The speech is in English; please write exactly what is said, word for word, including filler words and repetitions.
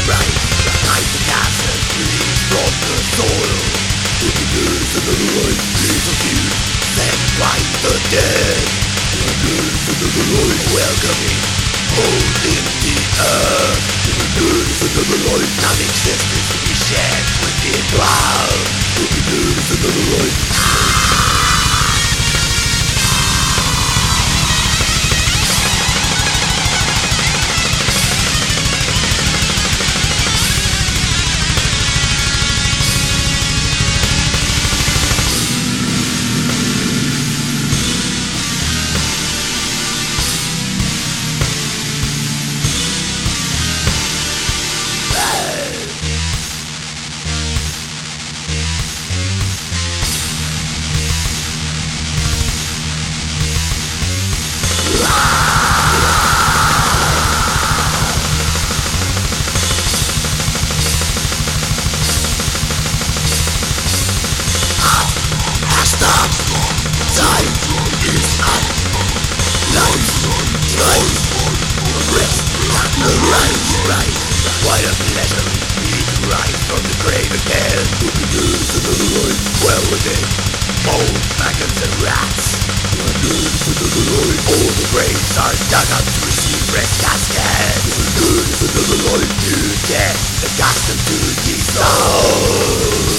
rise, rise the cancer released from the soil. To the news and the light, leaves of you, sent by the dead. To the news and the light, welcoming, holding the earth. To the news and the light, non-existence to be shared within blood. To the news and the light. What a pleasure it is to rise from the grave again. To the news and the light, well within mold, maggots and rats. To the news and the light, all the graves are dug up to receive fresh caskets. To the news and the light, new death, accustomed to the soul.